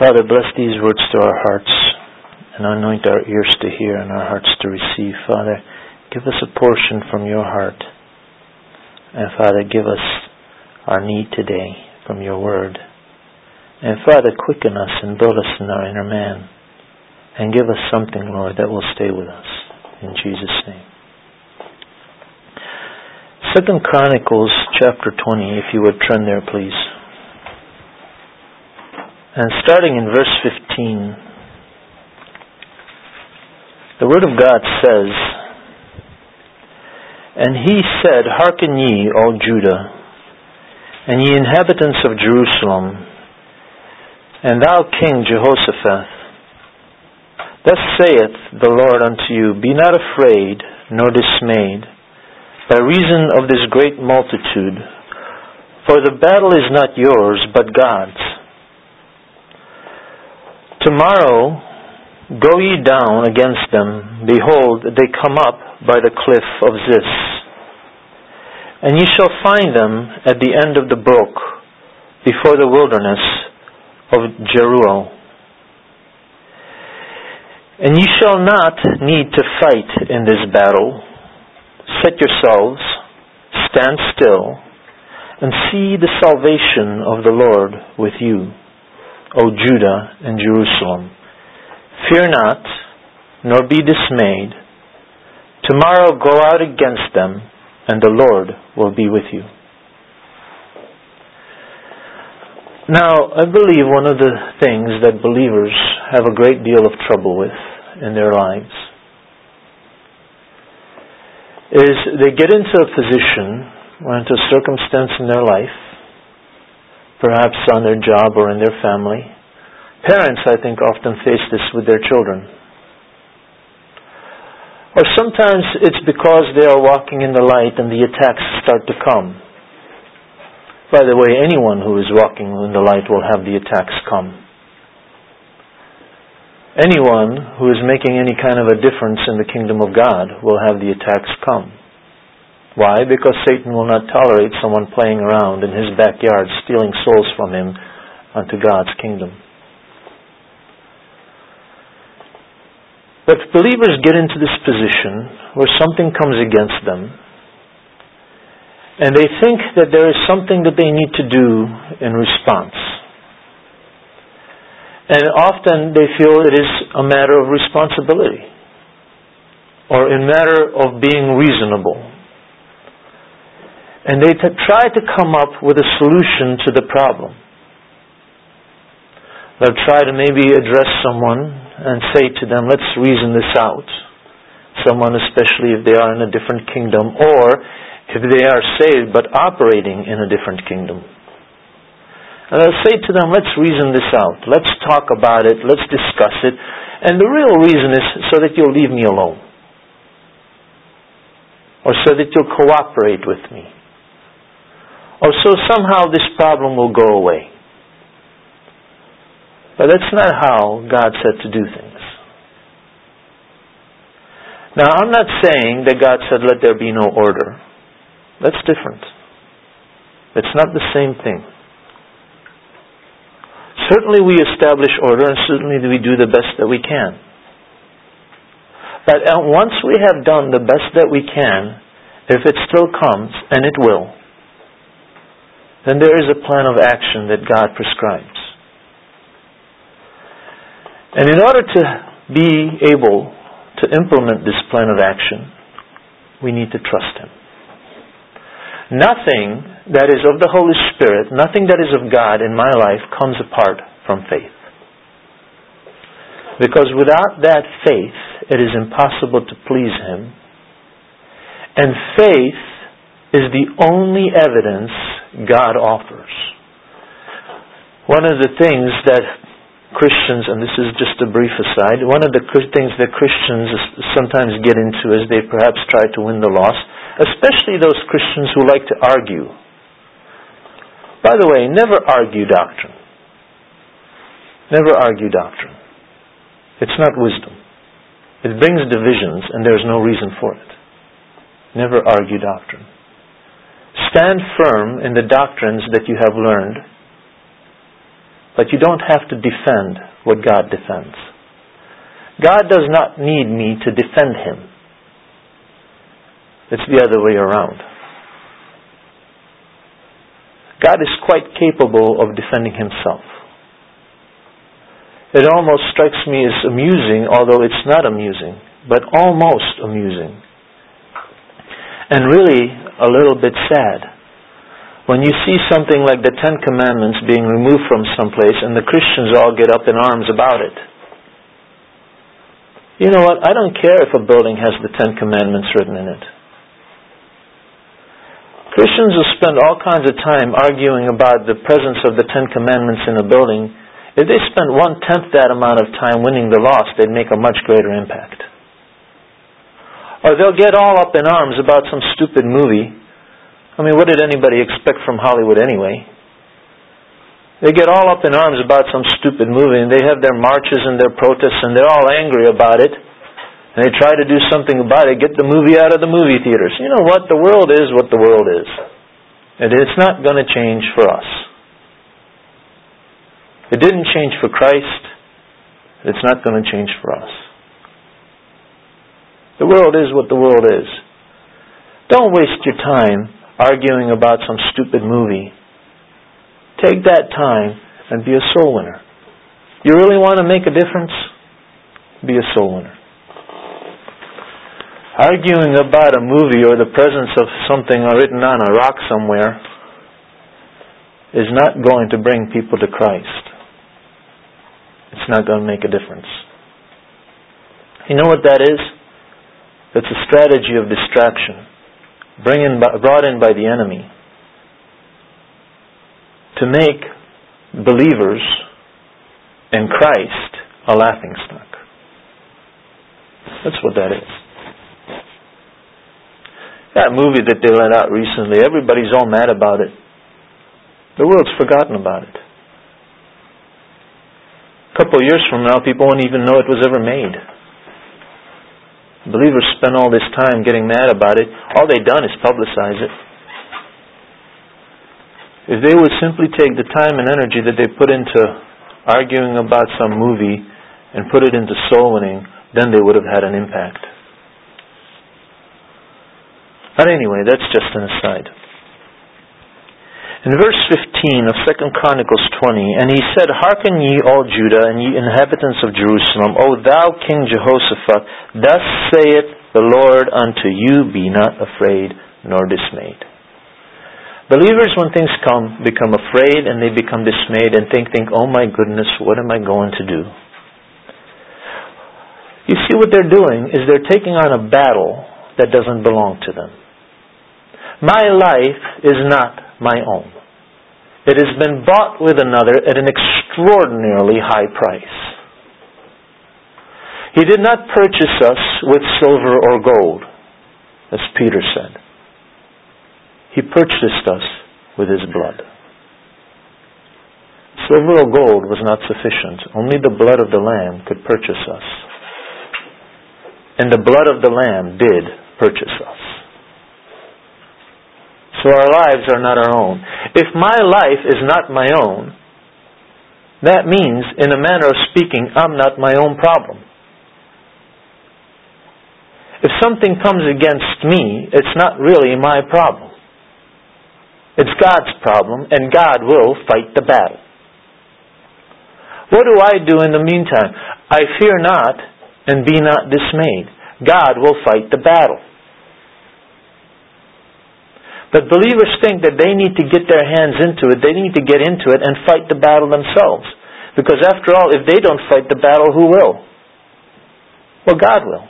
Father, bless these words to our hearts and anoint our ears to hear and our hearts to receive. Father, give us a portion from your heart. And Father, give us our need today from your word. And Father, quicken us and build us in our inner man. And give us something, Lord, that will stay with us. In Jesus' name. 2 Chronicles chapter 20, if you would turn there, please. And starting in verse 15, the Word of God says, "And he said, Hearken ye, all Judah, and ye inhabitants of Jerusalem, and thou King Jehoshaphat, Thus saith the Lord unto you, Be not afraid, nor dismayed, by reason of this great multitude, for the battle is not yours, but God's. Tomorrow go ye down against them. Behold, they come up by the cliff of Ziz. And ye shall find them at the end of the brook, before the wilderness of Jeruel. And ye shall not need to fight in this battle. Set yourselves, stand still, and see the salvation of the Lord with you, O Judah and Jerusalem. Fear not, nor be dismayed. Tomorrow go out against them, and the Lord will be with you." Now, I believe one of the things that believers have a great deal of trouble with in their lives is they get into a position or into a circumstance in their life, perhaps on their job or in their family. Parents, I think, often face this with their children. Or sometimes it's because they are walking in the light and the attacks start to come. By the way, anyone who is walking in the light will have the attacks come. Anyone who is making any kind of a difference in the kingdom of God will have the attacks come. Why? Because Satan will not tolerate someone playing around in his backyard, stealing souls from him unto God's kingdom. But believers get into this position where something comes against them, and they think that there is something that they need to do in response. And often they feel it is a matter of responsibility, or a matter of being reasonable. And they try to come up with a solution to the problem. They'll try to maybe address someone and say to them, let's reason this out. Someone, especially if they are in a different kingdom, or if they are saved but operating in a different kingdom. And I'll say to them, let's reason this out. Let's talk about it. Let's discuss it. And the real reason is so that you'll leave me alone. Or so that you'll cooperate with me. Or so somehow this problem will go away. But that's not how God said to do things. Now, I'm not saying that God said, let there be no order. That's different. It's not the same thing. Certainly we establish order, and certainly we do the best that we can. But once we have done the best that we can, if it still comes, and it will, then there is a plan of action that God prescribes. And in order to be able to implement this plan of action, we need to trust Him. Nothing that is of the Holy Spirit, nothing that is of God in my life comes apart from faith. Because without that faith, it is impossible to please Him. And faith is the only evidence God offers. One of the things that Christians, and this is just a brief aside, one of the things that Christians sometimes get into as they perhaps try to win the lost, especially those Christians who like to argue. By the way, never argue doctrine. Never argue doctrine. It's not wisdom. It brings divisions, and there's no reason for it. Never argue doctrine. Stand firm in the doctrines that you have learned, but you don't have to defend what God defends. God does not need me to defend Him. It's the other way around. God is quite capable of defending Himself. It almost strikes me as amusing, although it's not amusing, but almost amusing. And really a little bit sad. When you see something like the Ten Commandments being removed from someplace and the Christians all get up in arms about it. You know what? I don't care if a building has the Ten Commandments written in it. Christians will spend all kinds of time arguing about the presence of the Ten Commandments in a building. If they spent 1/10 that amount of time winning the lost, they'd make a much greater impact. Or they'll get all up in arms about some stupid movie. I mean, what did anybody expect from Hollywood anyway? They get all up in arms about some stupid movie, and they have their marches and their protests, and they're all angry about it. And they try to do something about it, get the movie out of the movie theaters. You know what? The world is what the world is. And it's not going to change for us. It didn't change for Christ. It's not going to change for us. The world is what the world is. Don't waste your time arguing about some stupid movie. Take that time and be a soul winner. You really want to make a difference? Be a soul winner. Arguing about a movie or the presence of something written on a rock somewhere is not going to bring people to Christ. It's not going to make a difference. You know what that is? It's a strategy of distraction brought in by the enemy to make believers in Christ a laughingstock. That's what that is. That movie that they let out recently, everybody's all mad about it. The world's forgotten about it. A couple of years from now, people won't even know it was ever made. Believers spend all this time getting mad about it. All they've done is publicize it. If they would simply take the time and energy that they put into arguing about some movie and put it into soul winning, then they would have had an impact. But anyway, that's just an aside. In verse 15 of 2 Chronicles 20, and he said, Hearken ye all Judah, and ye inhabitants of Jerusalem, O thou King Jehoshaphat, thus saith the Lord unto you, be not afraid nor dismayed. Believers, when things come, become afraid and they become dismayed and think, oh my goodness, what am I going to do? You see, what they're doing is they're taking on a battle that doesn't belong to them. My life is not my own. It has been bought with another at an extraordinarily high price. He did not purchase us with silver or gold, as Peter said. He purchased us with His blood. Silver or gold was not sufficient. Only the blood of the Lamb could purchase us. And the blood of the Lamb did purchase us. So our lives are not our own. If my life is not my own, that means, in a manner of speaking, I'm not my own problem. If something comes against me, it's not really my problem. It's God's problem, and God will fight the battle. What do I do in the meantime? I fear not, and be not dismayed. God will fight the battle. But believers think that they need to get their hands into it, they need to get into it and fight the battle themselves. Because after all, if they don't fight the battle, who will? Well, God will.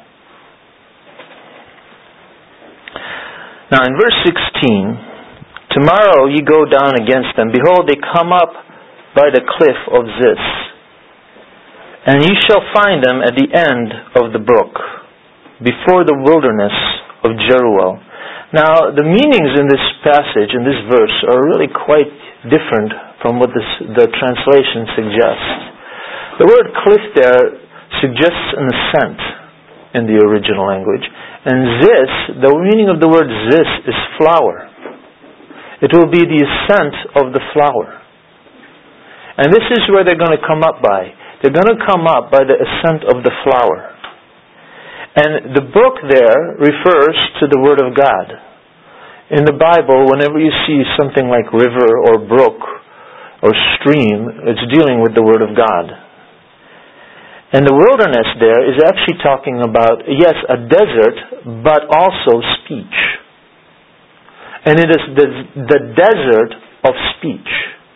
Now in verse 16, tomorrow ye go down against them. Behold, they come up by the cliff of Ziz. And ye shall find them at the end of the brook, before the wilderness of Jeruel. Now, the meanings in this passage, in this verse, are really quite different from what the translation suggests. The word cliff there suggests an ascent in the original language. And Ziz, the meaning of the word Ziz is flower. It will be the ascent of the flower. And this is where they're going to come up by. They're going to come up by the ascent of the flower. And the brook there refers to the Word of God. In the Bible, whenever you see something like river or brook or stream, it's dealing with the Word of God. And the wilderness there is actually talking about, yes, a desert, but also speech. And it is the desert of speech.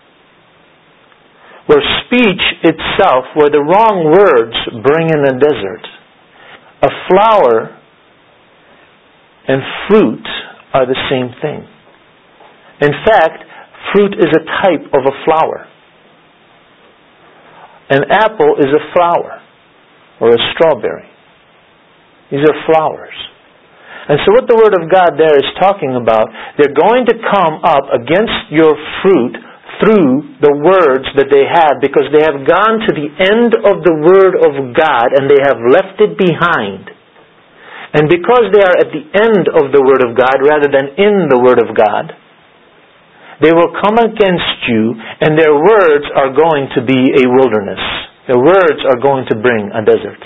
Where speech itself, where the wrong words bring in a desert. A flower and fruit are the same thing. In fact, fruit is a type of a flower. An apple is a flower, or a strawberry. These are flowers. And so what the Word of God there is talking about, they're going to come up against your fruit through the words that they have, because they have gone to the end of the Word of God and they have left it behind. And because they are at the end of the Word of God rather than in the Word of God, they will come against you and their words are going to be a wilderness. Their words are going to bring a desert.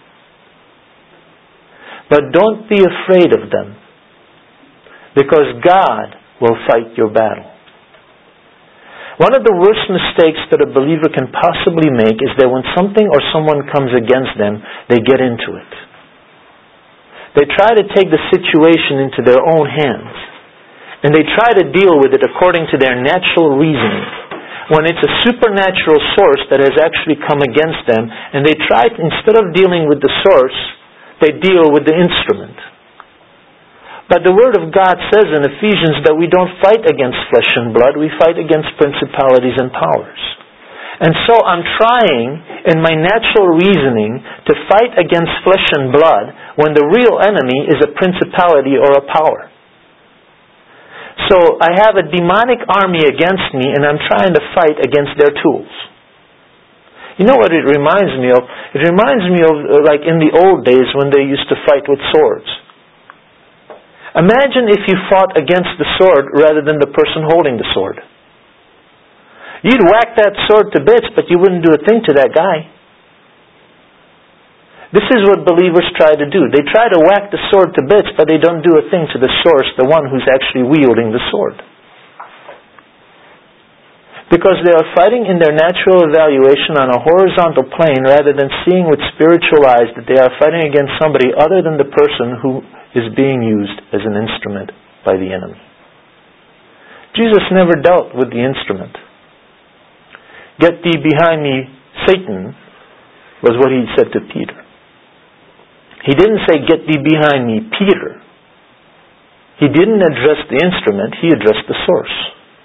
But don't be afraid of them, because God will fight your battle. One of the worst mistakes that a believer can possibly make is that when something or someone comes against them, they get into it. They try to take the situation into their own hands. And they try to deal with it according to their natural reasoning. When it's a supernatural source that has actually come against them, and they try, instead of dealing with the source, they deal with the instrument. But the Word of God says in Ephesians that we don't fight against flesh and blood, we fight against principalities and powers. And so I'm trying, in my natural reasoning, to fight against flesh and blood when the real enemy is a principality or a power. So I have a demonic army against me and I'm trying to fight against their tools. You know what it reminds me of? It reminds me of like in the old days when they used to fight with swords. Imagine if you fought against the sword rather than the person holding the sword. You'd whack that sword to bits, but you wouldn't do a thing to that guy. This is what believers try to do. They try to whack the sword to bits, but they don't do a thing to the source, the one who's actually wielding the sword. Because they are fighting in their natural evaluation on a horizontal plane rather than seeing with spiritual eyes that they are fighting against somebody other than the person who is being used as an instrument by the enemy. Jesus never dealt with the instrument. Get thee behind me, Satan, was what he said to Peter. He didn't say, get thee behind me, Peter. He didn't address the instrument, he addressed the source.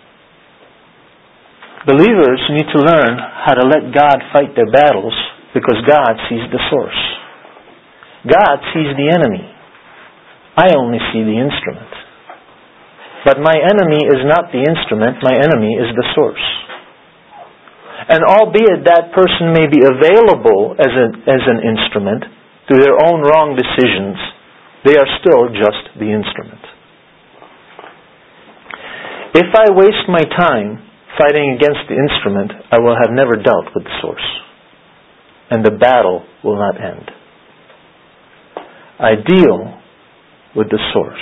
Believers need to learn how to let God fight their battles because God sees the source. God sees the enemy. I only see the instrument. But my enemy is not the instrument, my enemy is the source. And albeit that person may be available as an instrument through their own wrong decisions, they are still just the instrument. If I waste my time fighting against the instrument, I will have never dealt with the source. And the battle will not end. I deal with the source.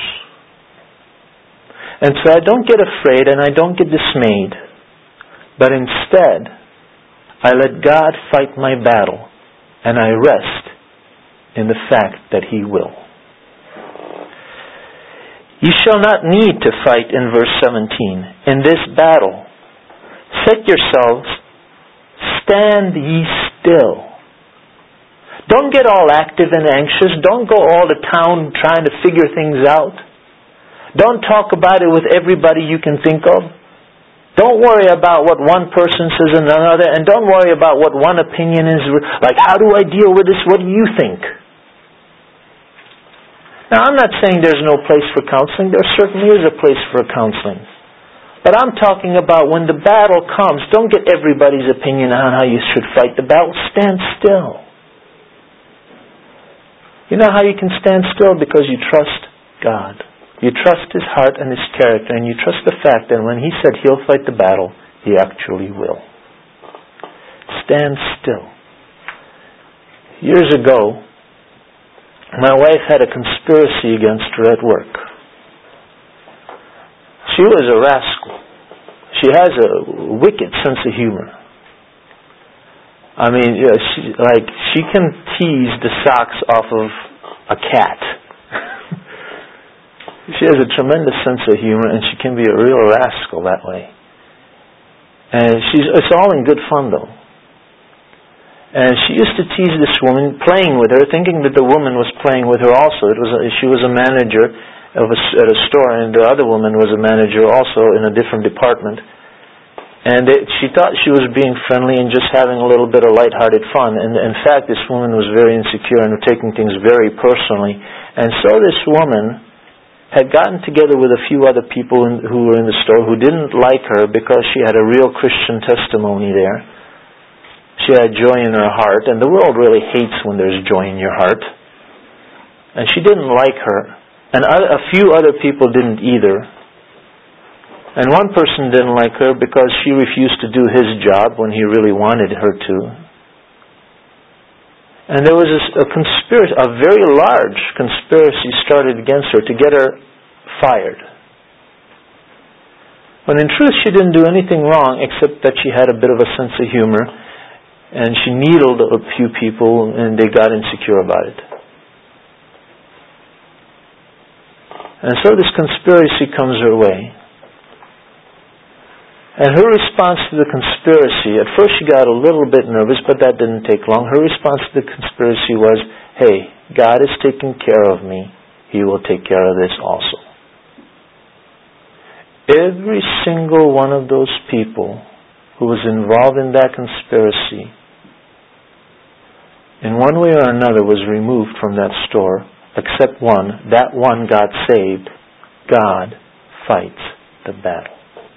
And so I don't get afraid and I don't get dismayed, but instead I let God fight my battle and I rest in the fact that He will. You shall not need to fight, in verse 17. In this battle, set yourselves, stand ye still. Don't get all active and anxious. Don't go all the town trying to figure things out. Don't talk about it with everybody you can think of. Don't worry about what one person says and another, and don't worry about what one opinion is. Like, how do I deal with this? What do you think? Now, I'm not saying there's no place for counseling. There certainly is a place for counseling. But I'm talking about when the battle comes, don't get everybody's opinion on how you should fight the battle. Stand still. You know how you can stand still? Because you trust God. You trust His heart and His character, and you trust the fact that when He said He'll fight the battle, He actually will. stand still. Years ago, my wife had a conspiracy against her at work. She was a rascal. She has a wicked sense of humor. I mean, she can tease the socks off of a cat. She has a tremendous sense of humor, and she can be a real rascal that way. And it's all in good fun, though. And she used to tease this woman, playing with her, thinking that the woman was playing with her also. She was a manager at a store, and the other woman was a manager also in a different department. And she thought she was being friendly and just having a little bit of lighthearted fun. And in fact, this woman was very insecure and taking things very personally. And so this woman had gotten together with a few other people who were in the store who didn't like her because she had a real Christian testimony there. She had joy in her heart, and the world really hates when there's joy in your heart. And she didn't like her. And a few other people didn't either. And one person didn't like her because she refused to do his job when he really wanted her to. And there was a conspiracy, a very large conspiracy started against her to get her fired. When in truth she didn't do anything wrong except that she had a bit of a sense of humor. And she needled a few people, and they got insecure about it. And so this conspiracy comes her way. And her response to the conspiracy, at first she got a little bit nervous, but that didn't take long. Her response to the conspiracy was, hey, God is taking care of me. He will take care of this also. Every single one of those people who was involved in that conspiracy, in one way or another, was removed from that store, except one. That one got saved. God fights the battle.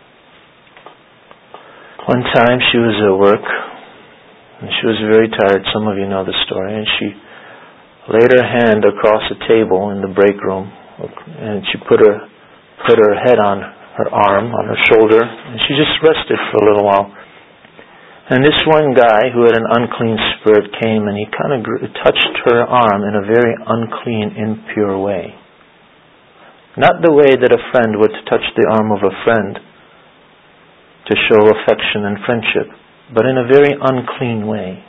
One time she was at work, and she was very tired. Some of you know the story. And she laid her hand across the table in the break room, and she put her head on her arm, on her shoulder, and she just rested for a little while. And this one guy who had an unclean spirit came and he kind of touched her arm in a very unclean, impure way. Not the way that a friend would touch the arm of a friend to show affection and friendship, but in a very unclean way.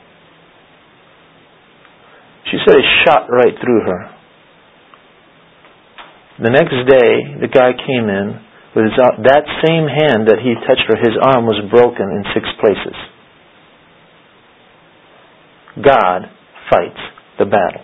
She said it shot right through her. The next day, the guy came in with that same hand that he touched her. His arm was broken in 6 places. God fights the battle.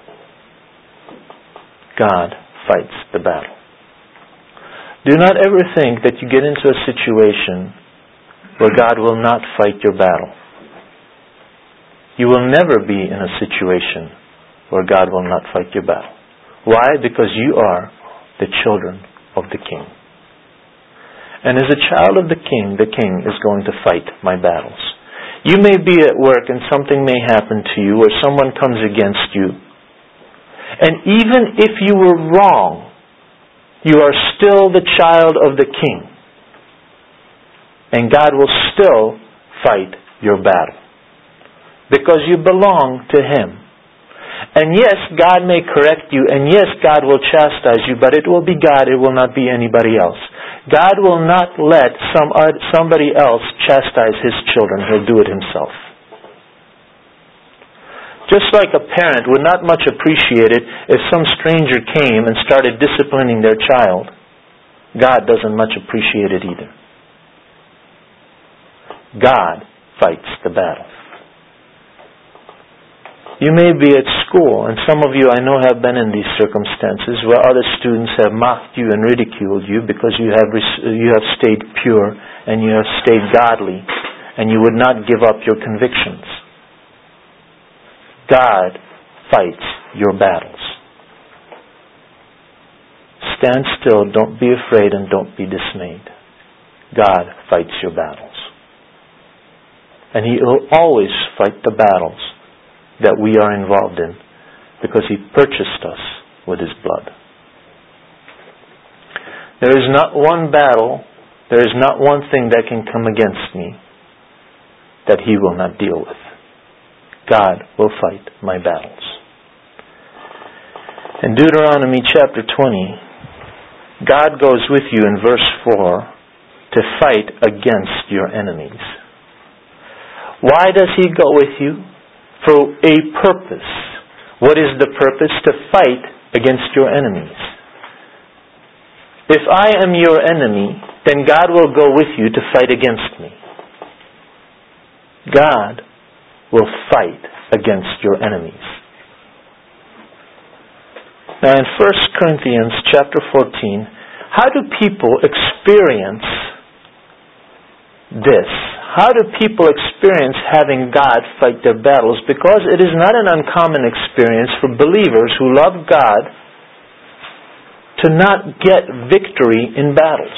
God fights the battle. Do not ever think that you get into a situation where God will not fight your battle. You will never be in a situation where God will not fight your battle. Why? Because you are the children of the King. And as a child of the King is going to fight my battles. You may be at work and something may happen to you or someone comes against you. And even if you were wrong, you are still the child of the King. And God will still fight your battle. Because you belong to Him. And yes, God may correct you, and yes, God will chastise you, but it will be God, it will not be anybody else. God will not let somebody else chastise His children. He'll do it Himself. Just like a parent would not much appreciate it if some stranger came and started disciplining their child, God doesn't much appreciate it either. God fights the battle. You may be at school, and some of you I know have been in these circumstances where other students have mocked you and ridiculed you because you have stayed pure and you have stayed godly and you would not give up your convictions. God fights your battles. Stand still, don't be afraid, and don't be dismayed. God fights your battles. And He will always fight the battles that we are involved in because He purchased us with His blood. There is not one battle, there is not one thing that can come against me that He will not deal with. God will fight my battles. In Deuteronomy chapter 20, God goes with you in verse 4 to fight against your enemies. Why does He go with you? For a purpose. What is the purpose? To fight against your enemies. If I am your enemy, then God will go with you to fight against me. God will fight against your enemies. Now in 1 Corinthians chapter 14, how do people experience this? How do people experience having God fight their battles? Because it is not an uncommon experience for believers who love God to not get victory in battles.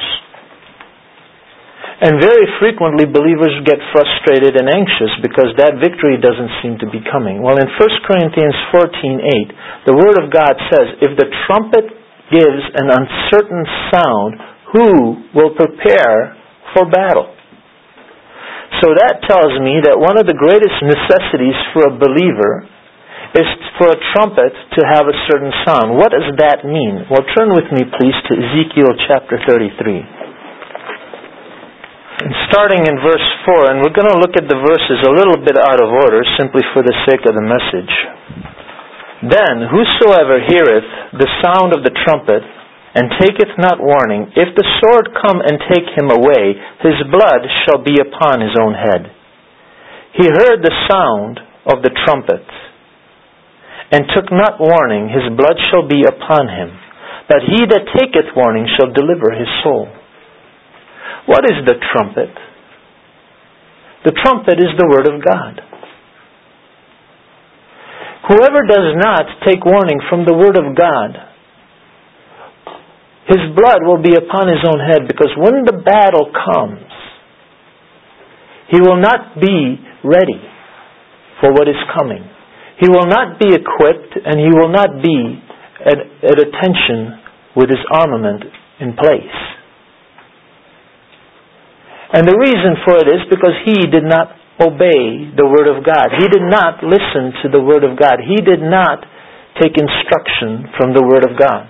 And very frequently believers get frustrated and anxious because that victory doesn't seem to be coming. Well, in 1 Corinthians 14:8, the Word of God says, if the trumpet gives an uncertain sound, who will prepare for battle? So that tells me that one of the greatest necessities for a believer is for a trumpet to have a certain sound. What does that mean? Well, turn with me please to Ezekiel chapter 33. And starting in verse 4, and we're going to look at the verses a little bit out of order simply for the sake of the message. Then whosoever heareth the sound of the trumpet, and taketh not warning, if the sword come and take him away, his blood shall be upon his own head. He heard the sound of the trumpet, and took not warning, his blood shall be upon him. But he that taketh warning shall deliver his soul. What is the trumpet? The trumpet is the Word of God. Whoever does not take warning from the Word of God, his blood will be upon his own head, because when the battle comes, he will not be ready for what is coming. He will not be equipped, and he will not be at attention with his armament in place. And the reason for it is because he did not obey the Word of God. He did not listen to the Word of God. He did not take instruction from the Word of God.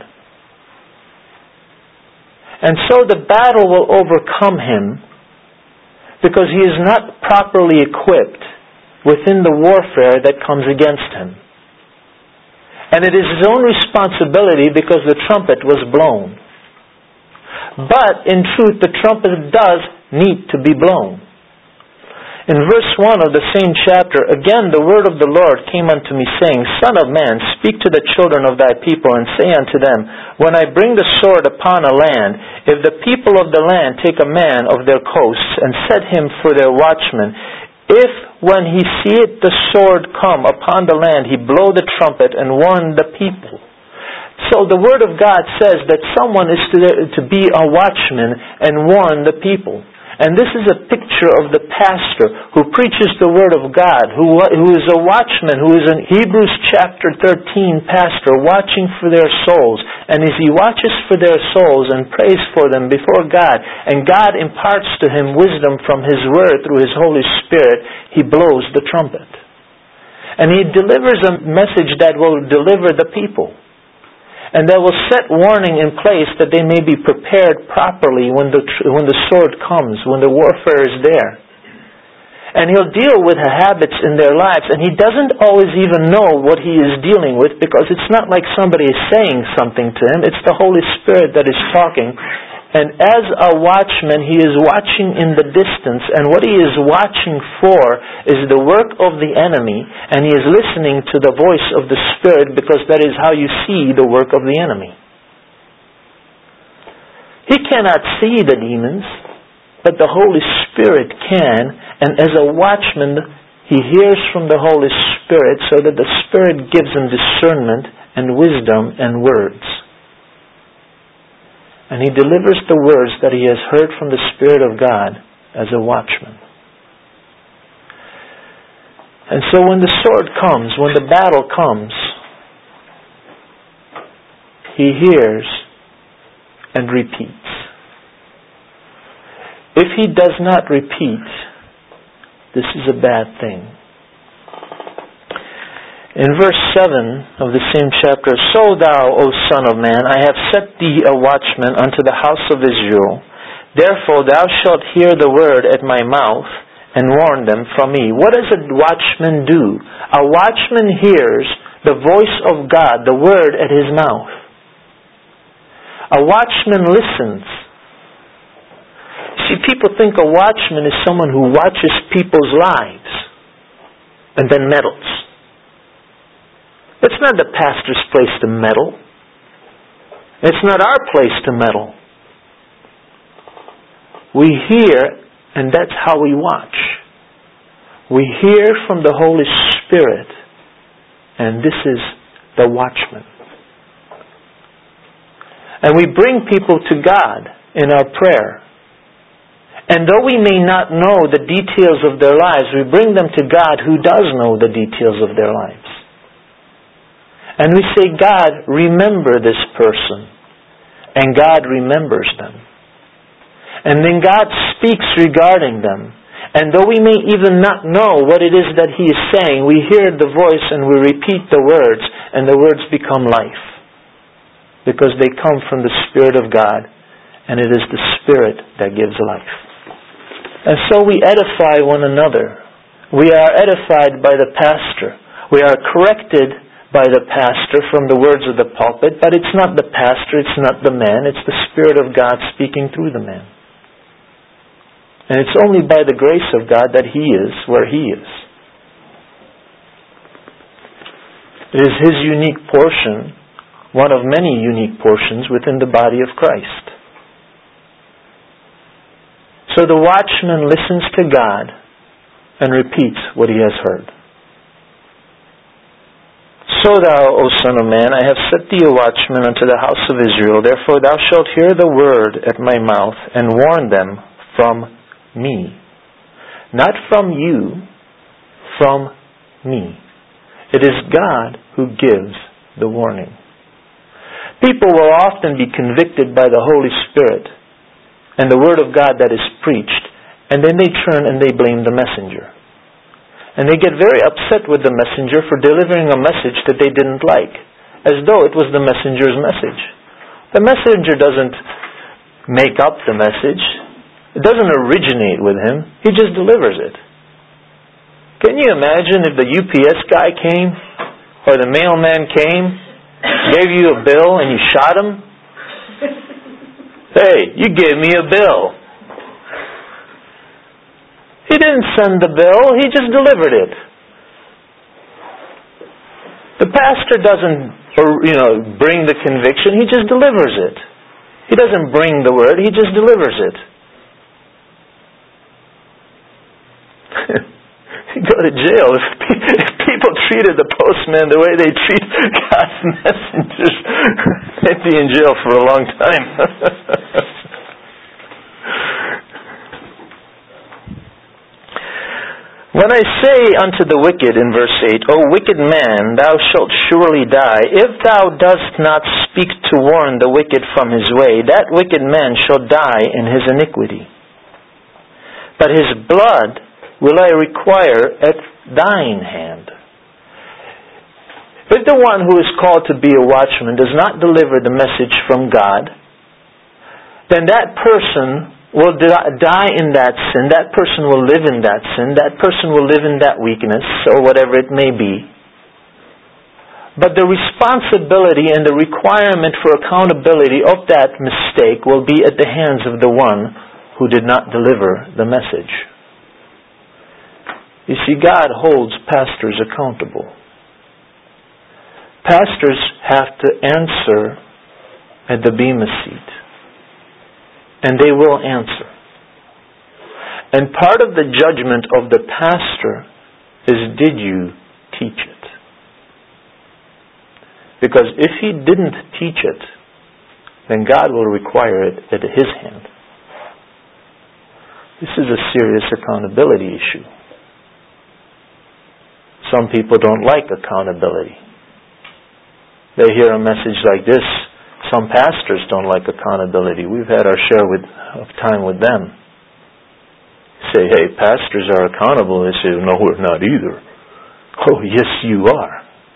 And so the battle will overcome him because he is not properly equipped within the warfare that comes against him. And it is his own responsibility because the trumpet was blown. But in truth, the trumpet does need to be blown. In verse 1 of the same chapter, again the word of the Lord came unto me, saying, Son of man, speak to the children of thy people, and say unto them, When I bring the sword upon a land, if the people of the land take a man of their coasts, and set him for their watchman, if when he seeth the sword come upon the land, he blow the trumpet and warn the people. So the Word of God says that someone is to be a watchman and warn the people. And this is a picture of the pastor who preaches the Word of God, who is a watchman, who is an Hebrews chapter 13 pastor watching for their souls. And as he watches for their souls and prays for them before God, and God imparts to him wisdom from His Word through His Holy Spirit, he blows the trumpet. And he delivers a message that will deliver the people. And that will set warning in place that they may be prepared properly when the sword comes, when the warfare is there. And he'll deal with the habits in their lives. And he doesn't always even know what he is dealing with, because it's not like somebody is saying something to him. It's the Holy Spirit that is talking. And as a watchman, he is watching in the distance. And what he is watching for is the work of the enemy. And he is listening to the voice of the Spirit, because that is how you see the work of the enemy. He cannot see the demons, but the Holy Spirit can. And as a watchman, he hears from the Holy Spirit, so that the Spirit gives him discernment and wisdom and words. And he delivers the words that he has heard from the Spirit of God as a watchman. And so when the sword comes, when the battle comes, he hears and repeats. If he does not repeat, this is a bad thing. In verse 7 of the same chapter, So thou, O Son of Man, I have set thee a watchman unto the house of Israel. Therefore thou shalt hear the word at my mouth, and warn them from me. What does a watchman do? A watchman hears the voice of God, the word at his mouth. A watchman listens. See, people think a watchman is someone who watches people's lives and then meddles. It's not the pastor's place to meddle. It's not our place to meddle. We hear, and that's how we watch. We hear from the Holy Spirit, and this is the watchman. And we bring people to God in our prayer. And though we may not know the details of their lives, we bring them to God who does know the details of their lives. And we say, God, remember this person. And God remembers them. And then God speaks regarding them. And though we may even not know what it is that He is saying, we hear the voice and we repeat the words, and the words become life. Because they come from the Spirit of God, and it is the Spirit that gives life. And so we edify one another. We are edified by the pastor. We are corrected by the pastor from the words of the pulpit, but it's not the pastor, it's not the man, it's the Spirit of God speaking through the man. And it's only by the grace of God that he is where he is. It is his unique portion, one of many unique portions within the body of Christ. So the watchman listens to God and repeats what he has heard. So thou, O Son of Man, I have set thee a watchman unto the house of Israel. Therefore thou shalt hear the word at my mouth, and warn them from me. Not from you, from me. It is God who gives the warning. People will often be convicted by the Holy Spirit and the Word of God that is preached, and then they turn and they blame the messenger. And they get very upset with the messenger for delivering a message that they didn't like, as though it was the messenger's message. The messenger doesn't make up the message. It doesn't originate with him. He just delivers it. Can you imagine if the UPS guy came, or the mailman came, gave you a bill and you shot him? Hey, you gave me a bill. He didn't send the bill, he just delivered it. The pastor doesn't, bring the conviction, he just delivers it. He doesn't bring the word, he just delivers it. You go to jail if people treated the postman the way they treat God's messengers. They'd be in jail for a long time. When I say unto the wicked, in verse 8, O wicked man, thou shalt surely die, if thou dost not speak to warn the wicked from his way, that wicked man shall die in his iniquity. But his blood will I require at thine hand. If the one who is called to be a watchman does not deliver the message from God, then that person will die in that sin, that person will live in that sin, that person will live in that weakness, or whatever it may be. But the responsibility and the requirement for accountability of that mistake will be at the hands of the one who did not deliver the message. You see, God holds pastors accountable. Pastors have to answer at the bema seat. And they will answer. And part of the judgment of the pastor is, did you teach it? Because if he didn't teach it, then God will require it at his hand. This is a serious accountability issue. Some people don't like accountability. They hear a message like this. Some pastors don't like accountability. We've had our share of time with them. Say, hey, pastors are accountable. They say, no, we're not either. Oh, yes, you are.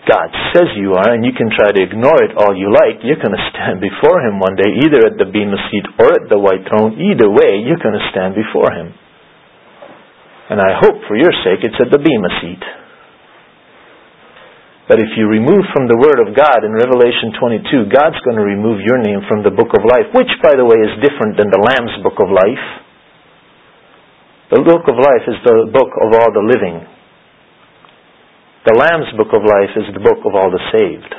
God says you are, and you can try to ignore it all you like. You're going to stand before Him one day, either at the bema seat or at the white throne. Either way, you're going to stand before Him. And I hope for your sake it's at the bema seat. But if you remove from the Word of God in Revelation 22, God's going to remove your name from the book of life, which, by the way, is different than the Lamb's book of life. The book of life is the book of all the living. The Lamb's book of life is the book of all the saved.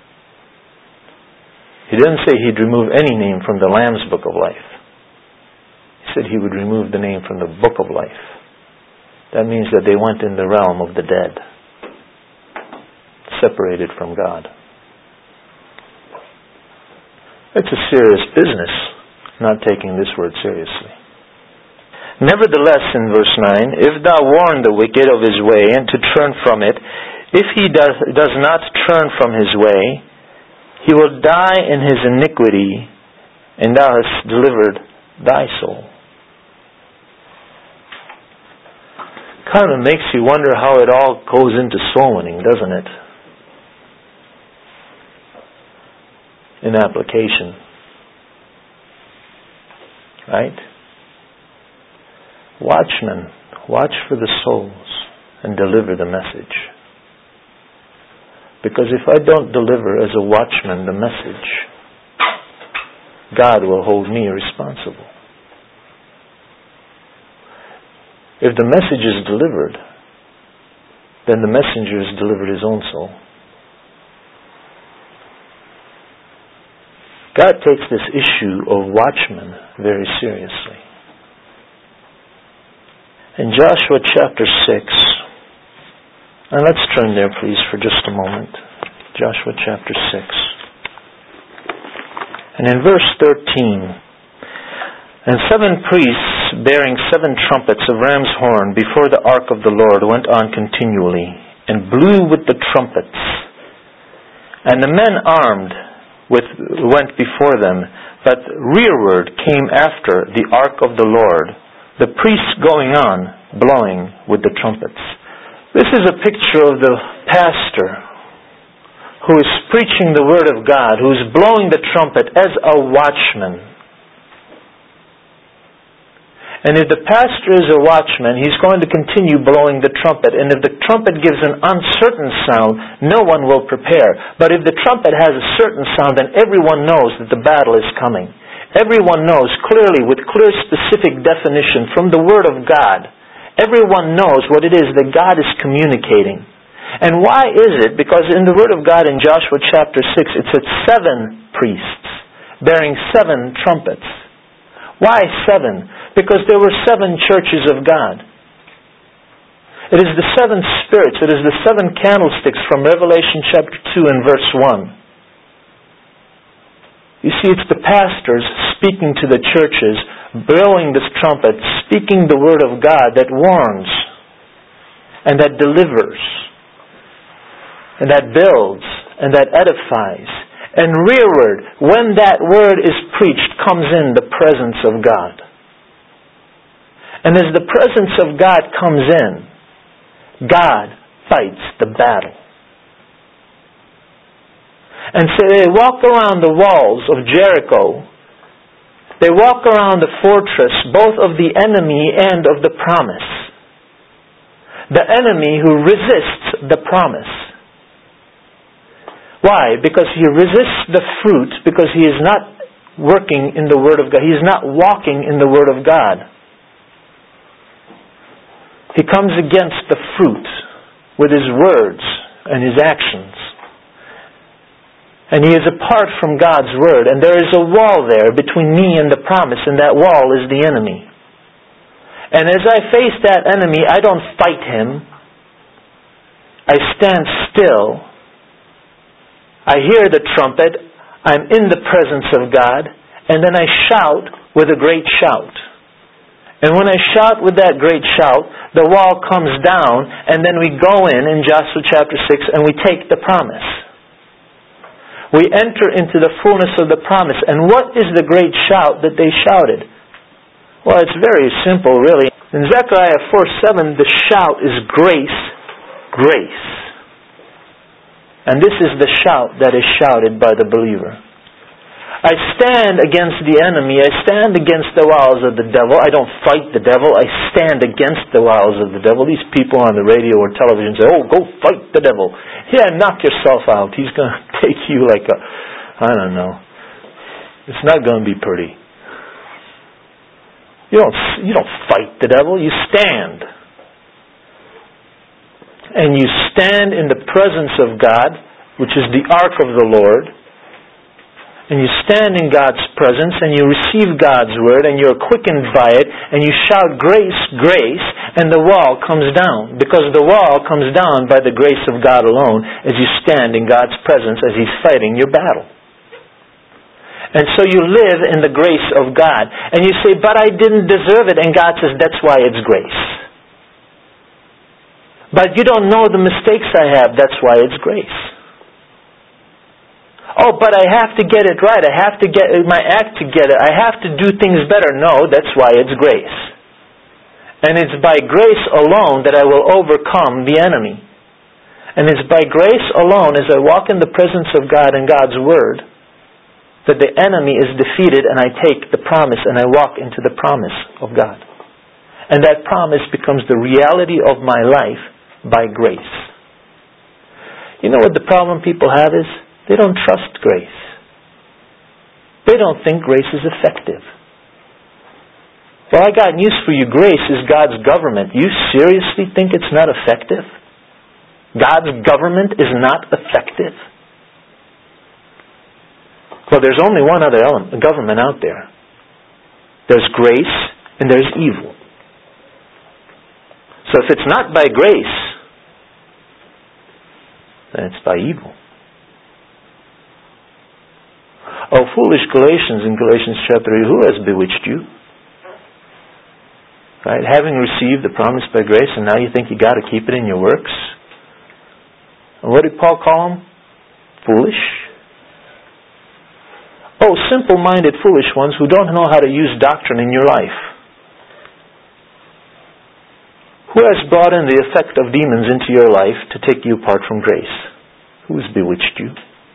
He didn't say He'd remove any name from the Lamb's book of life. He said He would remove the name from the book of life. That means that they went in the realm of the dead, separated from God. It's a serious business, not taking this word seriously. Nevertheless, in verse 9, if thou warn the wicked of his way, and to turn from it, if he does not turn from his way, he will die in his iniquity, and thou hast delivered thy soul. Kind of makes you wonder how it all goes into soul winning, doesn't it? In application. Right? Watchmen, watch for the souls and deliver the message. Because if I don't deliver as a watchman the message, God will hold me responsible. If the message is delivered, then the messenger has delivered his own soul. God takes this issue of watchmen very seriously. In Joshua chapter 6, and let's turn there please for just a moment. Joshua chapter 6. And in verse 13, and 7 priests bearing 7 trumpets of ram's horn before the ark of the Lord went on continually, and blew with the trumpets. And the men armed went before them, but rearward came after the ark of the Lord, the priests going on, blowing with the trumpets. This is a picture of the pastor who is preaching the Word of God, who is blowing the trumpet as a watchman. And if the pastor is a watchman, he's going to continue blowing the trumpet. And if the trumpet gives an uncertain sound, no one will prepare. But if the trumpet has a certain sound, then everyone knows that the battle is coming. Everyone knows clearly, with clear specific definition from the Word of God, everyone knows what it is that God is communicating. And why is it? Because in the Word of God in Joshua chapter 6, it said 7 priests bearing 7 trumpets. Why 7? Because there were 7 churches of God. It is the 7 spirits. It is the 7 candlesticks from Revelation chapter 2 and verse 1. You see, it's the pastors speaking to the churches, blowing this trumpet, speaking the Word of God that warns and that delivers and that builds and that edifies. And rearward, when that word is preached, comes in the presence of God. And as the presence of God comes in, God fights the battle. And so they walk around the walls of Jericho. They walk around the fortress, both of the enemy and of the promise. The enemy who resists the promise. Why? Because he resists the fruit, because he is not working in the Word of God. He is not walking in the Word of God. He comes against the fruit with his words and his actions. And he is apart from God's Word. And there is a wall there between me and the promise, and that wall is the enemy. And as I face that enemy, I don't fight him. I stand still. I hear the trumpet, I'm in the presence of God, and then I shout with a great shout. And when I shout with that great shout, the wall comes down, and then we go in Joshua chapter 6, and we take the promise. We enter into the fullness of the promise. And what is the great shout that they shouted? Well, it's very simple, really. In Zechariah 4:7, the shout is grace, grace. And this is the shout that is shouted by the believer. I stand against the enemy. I stand against the wiles of the devil. I don't fight the devil. I stand against the wiles of the devil. These people on the radio or television say, oh, go fight the devil. Yeah, knock yourself out. He's going to take you like a, I don't know. It's not going to be pretty. You don't fight the devil. You stand. And you stand in the presence of God, which is the ark of the Lord. And you stand in God's presence and you receive God's word and you're quickened by it and you shout, grace, grace, and the wall comes down. Because the wall comes down by the grace of God alone as you stand in God's presence as He's fighting your battle. And so you live in the grace of God. And you say, but I didn't deserve it. And God says, that's why it's grace. But you don't know the mistakes I have. That's why it's grace. Oh, but I have to get it right. I have to get my act together. I have to do things better. No, that's why it's grace. And it's by grace alone that I will overcome the enemy. And it's by grace alone, as I walk in the presence of God and God's Word, that the enemy is defeated and I take the promise and I walk into the promise of God. And that promise becomes the reality of my life by grace. You know what the problem people have is? They don't trust grace. They don't think grace is effective. Well, I got news for you. Grace is God's government. You seriously think it's not effective? God's government is not effective? Well, there's only one other government out there. There's grace and there's evil. So if it's not by grace, then it's by evil. Oh, foolish Galatians, in Galatians chapter 3, who has bewitched you? Right? Having received the promise by grace, and now you think you got to keep it in your works? And what did Paul call them? Foolish. Oh, simple-minded foolish ones who don't know how to use doctrine in your life. Who has brought in the effect of demons into your life to take you apart from grace? Who has bewitched you?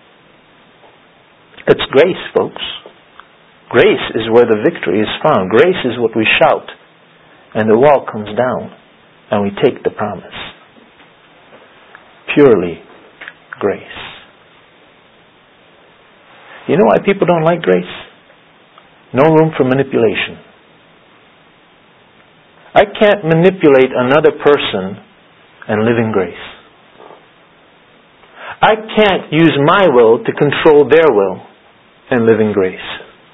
It's grace, folks. Grace is where the victory is found. Grace is what we shout. And the wall comes down. And we take the promise. Purely grace. You know why people don't like grace? No room for manipulation. I can't manipulate another person and live in grace. I can't use my will to control their will and live in grace.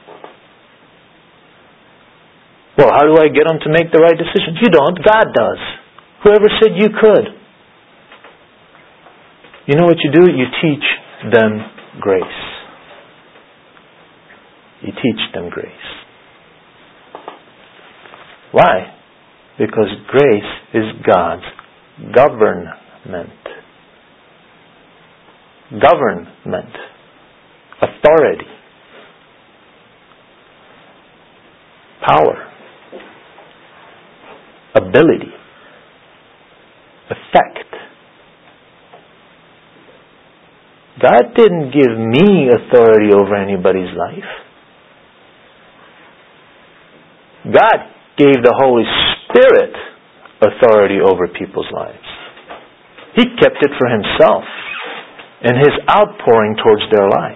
Well, how do I get them to make the right decisions? You don't. God does. Whoever said you could? You know what you do? You teach them grace. You teach them grace. Why? Because grace is God's government. Government. Authority. Power. Ability. Effect. God didn't give me authority over anybody's life. God gave the Holy Spirit authority over people's lives. He kept it for Himself in His outpouring towards their lives.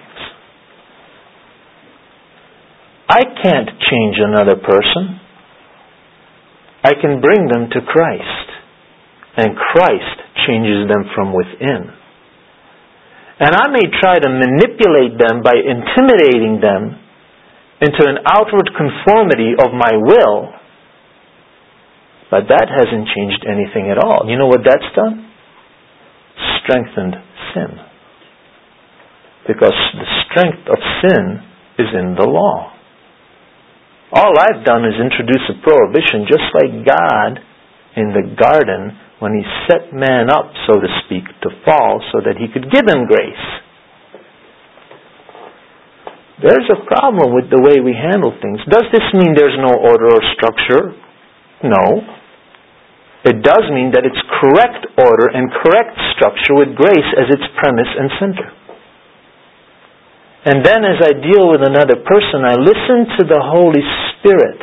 I can't change another person. I can bring them to Christ. And Christ changes them from within. And I may try to manipulate them by intimidating them into an outward conformity of my will, but that hasn't changed anything at all. You know what that's done? Strengthened sin. Because the strength of sin is in the law. All I've done is introduce a prohibition, just like God in the garden when He set man up, so to speak, to fall so that He could give him grace. There's a problem with the way we handle things. Does this mean there's no order or structure? No. It does mean that it's correct order and correct structure with grace as its premise and center. And then as I deal with another person, I listen to the Holy Spirit.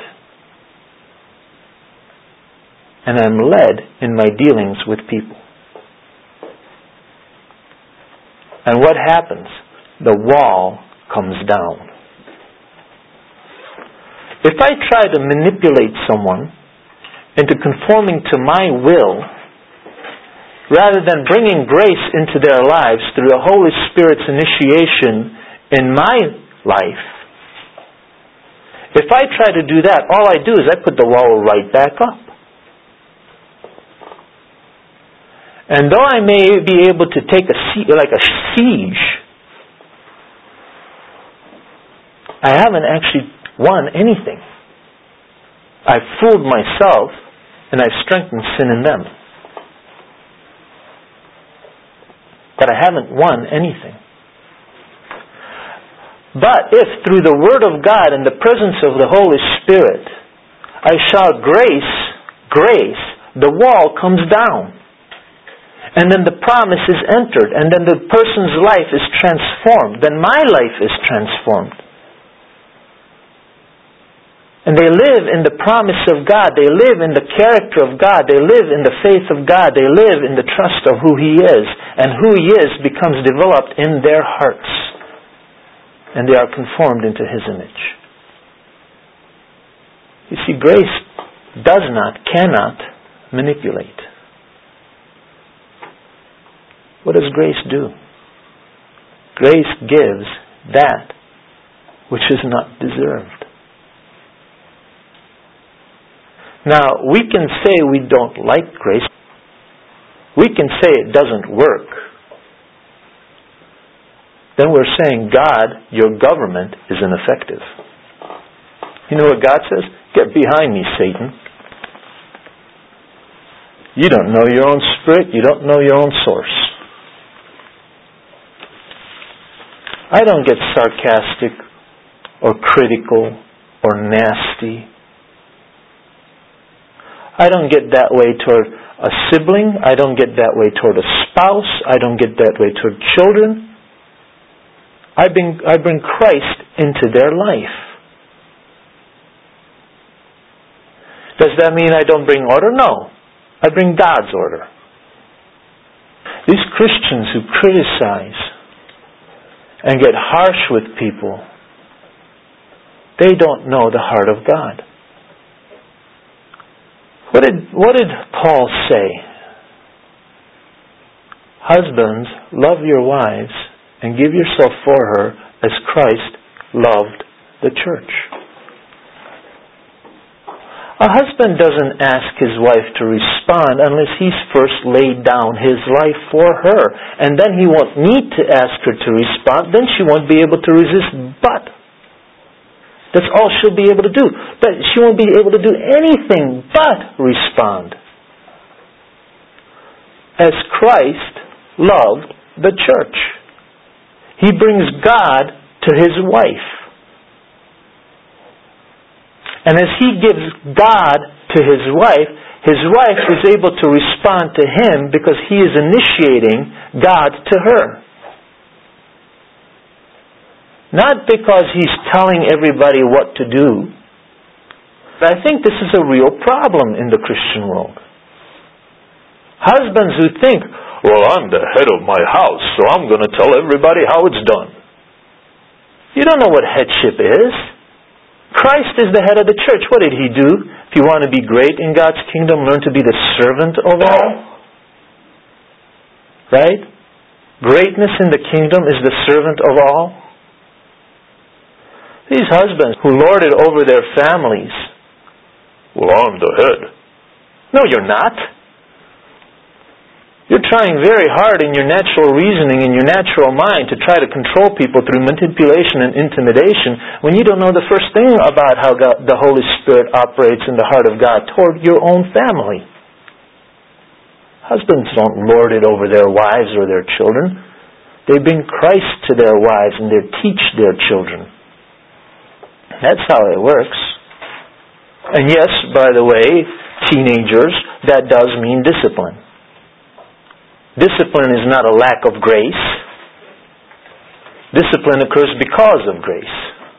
And I'm led in my dealings with people. And what happens? The wall comes down. If I try to manipulate someone into conforming to my will, rather than bringing grace into their lives through the Holy Spirit's initiation in my life, if I try to do that, all I do is I put the wall right back up. And though I may be able to take a siege, I haven't actually won anything. I've fooled myself and I've strengthened sin in them. But I haven't won anything. But if through the Word of God and the presence of the Holy Spirit I shout grace, grace, the wall comes down. And then the promise is entered. And then the person's life is transformed. Then my life is transformed. And they live in the promise of God. They live in the character of God. They live in the faith of God. They live in the trust of who He is. And who He is becomes developed in their hearts. And they are conformed into His image. You see, grace does not, cannot manipulate. What does grace do? Grace gives that which is not deserved. Now, we can say we don't like grace. We can say it doesn't work. Then we're saying, God, your government is ineffective. You know what God says? Get behind me, Satan. You don't know your own spirit. You don't know your own source. I don't get sarcastic or critical or nasty. I don't get that way toward a sibling. I don't get that way toward a spouse. I don't get that way toward children. I bring Christ into their life. Does that mean I don't bring order? No. I bring God's order. These Christians who criticize and get harsh with people, they don't know the heart of God. What did Paul say? Husbands, love your wives and give yourself for her as Christ loved the church. A husband doesn't ask his wife to respond unless he's first laid down his life for her. And then he won't need to ask her to respond. Then she won't be able to resist but. That's all she'll be able to do. But she won't be able to do anything but respond. As Christ loved the church. He brings God to His wife. And as He gives God to His wife is able to respond to Him because He is initiating God to her. Not because He's telling everybody what to do. But I think this is a real problem in the Christian world. Husbands who think, well, I'm the head of my house, so I'm going to tell everybody how it's done. You don't know what headship is. Christ is the head of the church. What did He do? If you want to be great in God's kingdom, learn to be the servant of all. Right? Greatness in the kingdom is the servant of all. These husbands who lord it over their families. Well, I'm the head. No, you're not. You're trying very hard in your natural reasoning, in your natural mind, to try to control people through manipulation and intimidation when you don't know the first thing about how God, the Holy Spirit operates in the heart of God toward your own family. Husbands don't lord it over their wives or their children. They bring Christ to their wives and they teach their children. That's how it works. And yes, by the way, teenagers, that does mean discipline. Discipline is not a lack of grace. Discipline occurs because of grace.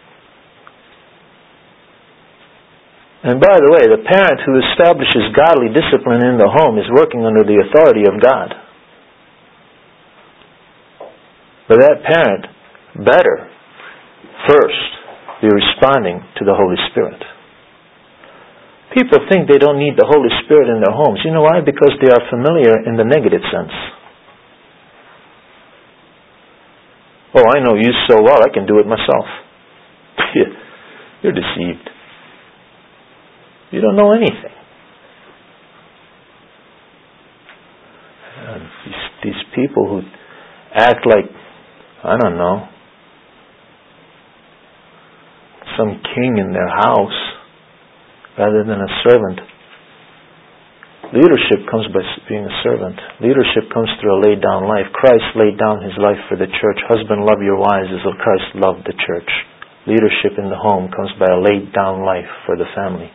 And by the way, the parent who establishes godly discipline in the home is working under the authority of God. But that parent better first be responding to the Holy Spirit. People think they don't need the Holy Spirit in their homes. You know why? Because they are familiar in the negative sense. Oh, I know you so well, I can do it myself. You're deceived. You don't know anything. These people who act like, I don't know, some king in their house rather than a servant. Leadership comes by being a servant. Leadership comes through a laid down life. Christ laid down His life for the church. Husband, love your wives as Christ loved the church. Leadership in the home comes by a laid down life for the family.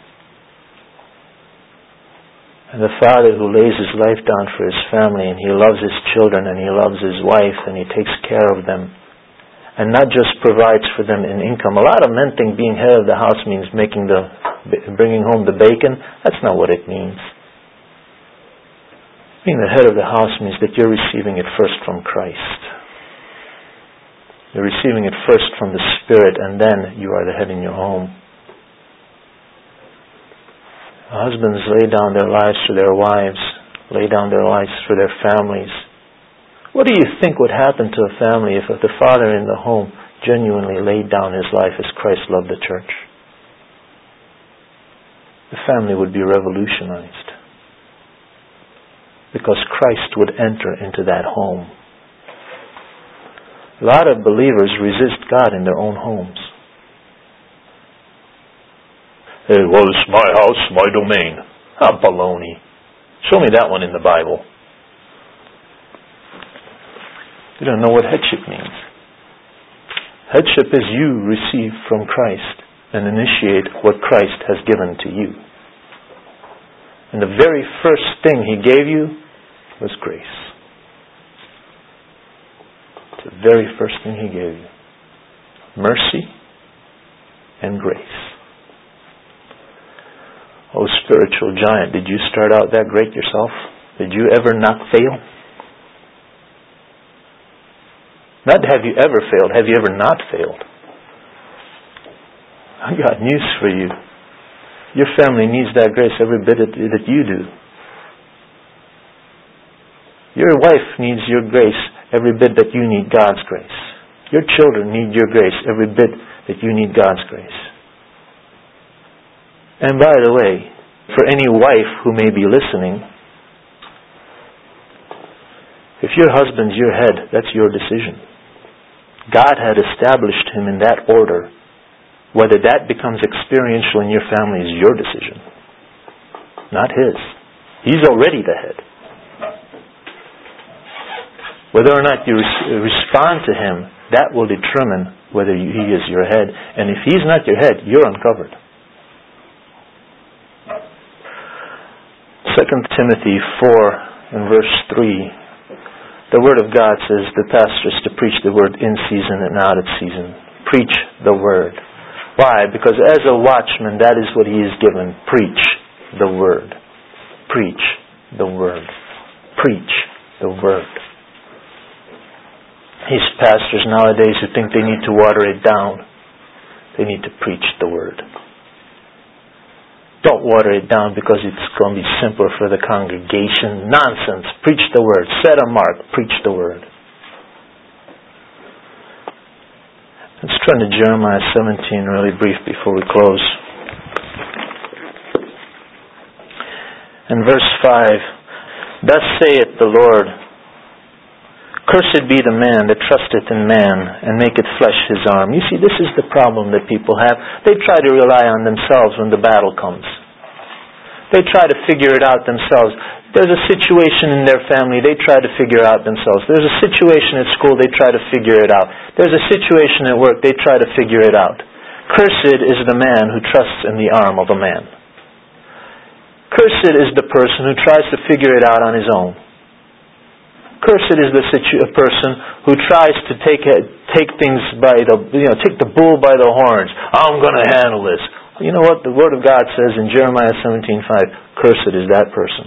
And the father who lays his life down for his family, and he loves his children, and he loves his wife, and he takes care of them, and not just provides for them in income. A lot of men think being head of the house means bringing home the bacon. That's not what it means. Being the head of the house means that you're receiving it first from Christ. You're receiving it first from the Spirit, and then you are the head in your home. Husbands lay down their lives for their wives, lay down their lives for their families. What do you think would happen to a family if the father in the home genuinely laid down his life as Christ loved the church? The family would be revolutionized. Because Christ would enter into that home. A lot of believers resist God in their own homes. Hey, well, it's my house, my domain. Ah, baloney. Show me that one in the Bible. You don't know what headship means. Headship is you receive from Christ and initiate what Christ has given to you. And the very first thing He gave you was grace. It's the very first thing He gave you. Mercy and grace. Oh, spiritual giant, did you start out that great yourself? Did you ever not fail? Not have you ever failed, have you ever not failed? I got news for you. Your family needs that grace every bit that you do. Your wife needs your grace every bit that you need God's grace. Your children need your grace every bit that you need God's grace. And by the way, for any wife who may be listening, if your husband's your head, that's your decision. God had established him in that order. Whether that becomes experiential in your family is your decision, not his. He's already the head. Whether or not you respond to him, that will determine whether he is your head. And if he's not your head, you're uncovered. 2 Timothy 4 and verse 3. The Word of God says the pastor is to preach the Word in season and out of season. Preach the Word. Why? Because as a watchman, that is what he is given. Preach the Word. Preach the Word. Preach the Word. These pastors nowadays who think they need to water it down, they need to preach the Word. Don't water it down because it's going to be simpler for the congregation. Nonsense. Preach the Word. Set a mark. Preach the Word. Let's turn to Jeremiah 17 really brief before we close. In verse 5, Thus saith the Lord, Cursed be the man that trusteth in man, and maketh flesh his arm. You see, this is the problem that people have. They try to rely on themselves when the battle comes. They try to figure it out themselves. There's a situation in their family, they try to figure out themselves. There's a situation at school, they try to figure it out. There's a situation at work, they try to figure it out. Cursed is the man who trusts in the arm of a man. Cursed is the person who tries to figure it out on his own. Cursed is the person who tries to take things by take the bull by the horns. I'm going to handle this. You know what the Word of God says in Jeremiah 17:5? Cursed is that person.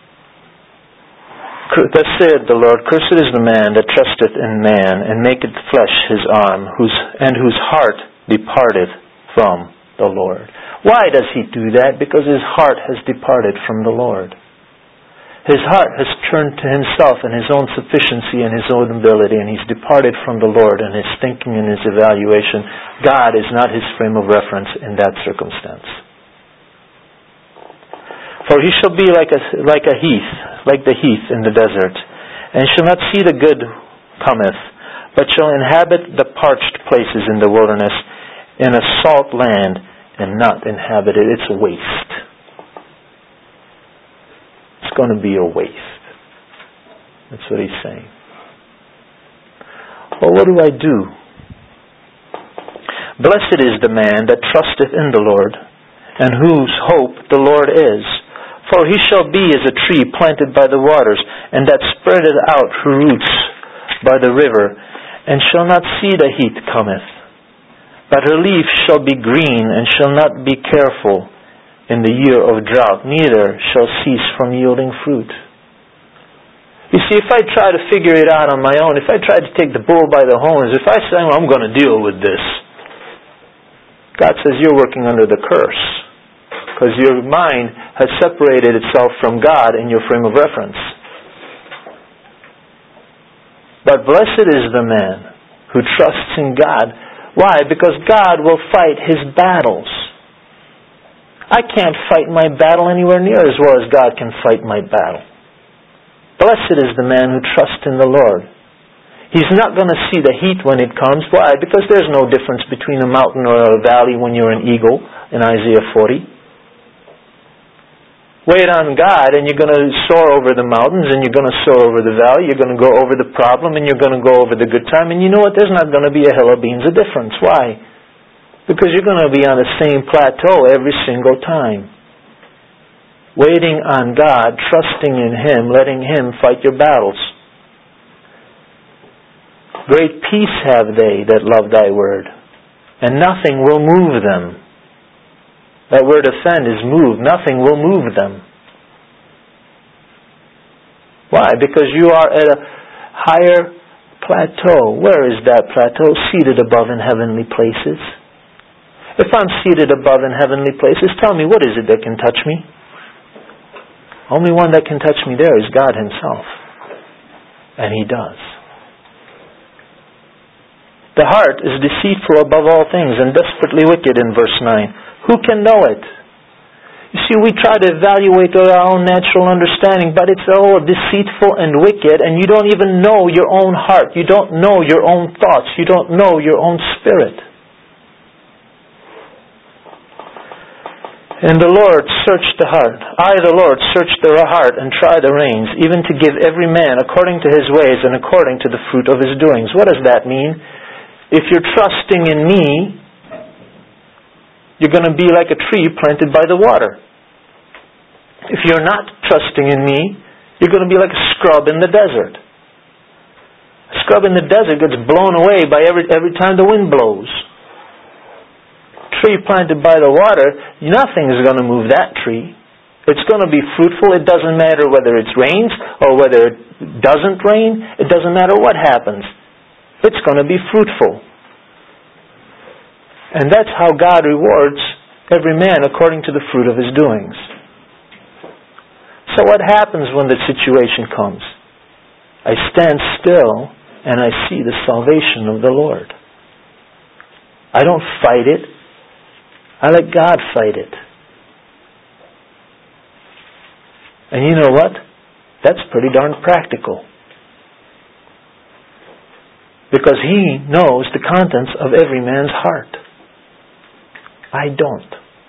Thus saith the Lord, cursed is the man that trusteth in man, and maketh flesh his arm, whose heart departeth from the Lord. Why does he do that? Because his heart has departed from the Lord. His heart has turned to himself and his own sufficiency and his own ability, and he's departed from the Lord and his thinking and his evaluation. God is not his frame of reference in that circumstance. For he shall be like the heath in the desert, and shall not see the good cometh, but shall inhabit the parched places in the wilderness, in a salt land, and not inhabit it. It's a waste. It's going to be a waste. That's what he's saying. Well, what do I do? Blessed is the man that trusteth in the Lord, and whose hope the Lord is. For he shall be as a tree planted by the waters, and that spreadeth out her roots by the river, and shall not see the heat cometh. But her leaf shall be green, and shall not be careful in the year of drought, neither shall cease from yielding fruit. You see, if I try to figure it out on my own, if I try to take the bull by the horns, if I say, well, I'm going to deal with this, God says you're working under the curse. Because your mind has separated itself from God in your frame of reference. But blessed is the man who trusts in God. Why? Because God will fight his battles. I can't fight my battle anywhere near as well as God can fight my battle. Blessed is the man who trusts in the Lord. He's not going to see the heat when it comes. Why? Because there's no difference between a mountain or a valley when you're an eagle in Isaiah 40. Wait on God and you're going to soar over the mountains and you're going to soar over the valley. You're going to go over the problem and you're going to go over the good time. And you know what? There's not going to be a hill of beans of difference. Why? Because you're going to be on the same plateau every single time. Waiting on God, trusting in Him, letting Him fight your battles. Great peace have they that love thy word, and nothing will move them. That word offend is move. Nothing will move them. Why? Because you are at a higher plateau. Where is that plateau? Seated above in heavenly places. If I'm seated above in heavenly places, tell me, what is it that can touch me? Only one that can touch me there is God Himself. And He does. The heart is deceitful above all things and desperately wicked in verse 9. Who can know it? You see, we try to evaluate our own natural understanding, but it's all deceitful and wicked, and you don't even know your own heart. You don't know your own thoughts. You don't know your own spirit. And the Lord searched the heart. I, the Lord, search the heart and try the reins, even to give every man according to his ways and according to the fruit of his doings. What does that mean? If you're trusting in me, you're going to be like a tree planted by the water. If you're not trusting in me, you're going to be like a scrub in the desert. A scrub in the desert gets blown away by every time the wind blows. A tree planted by the water, nothing is going to move that tree. It's going to be fruitful. It doesn't matter whether it rains or whether it doesn't rain. It doesn't matter what happens. It's going to be fruitful. And that's how God rewards every man according to the fruit of his doings. So what happens when the situation comes? I stand still and I see the salvation of the Lord. I don't fight it. I let God fight it. And you know what? That's pretty darn practical. Because He knows the contents of every man's heart. I don't.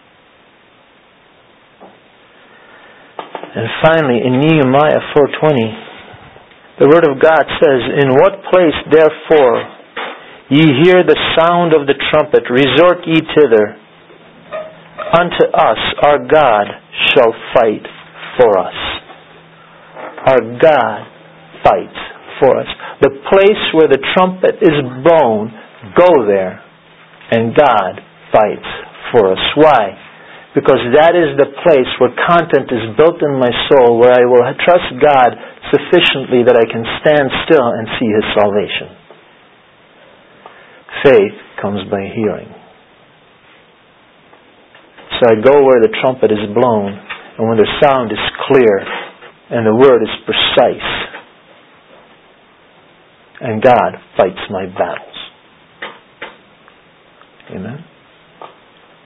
And finally, in Nehemiah 4:20, the Word of God says, In what place, therefore, ye hear the sound of the trumpet, resort ye thither. Unto us our God shall fight for us. Our God fights for us. The place where the trumpet is blown, go there, and God fights for us. Why? Because that is the place where content is built in my soul, where I will trust God sufficiently that I can stand still and see His salvation. Faith comes by hearing. So I go where the trumpet is blown, and when the sound is clear, and the word is precise, and God fights my battles. Amen?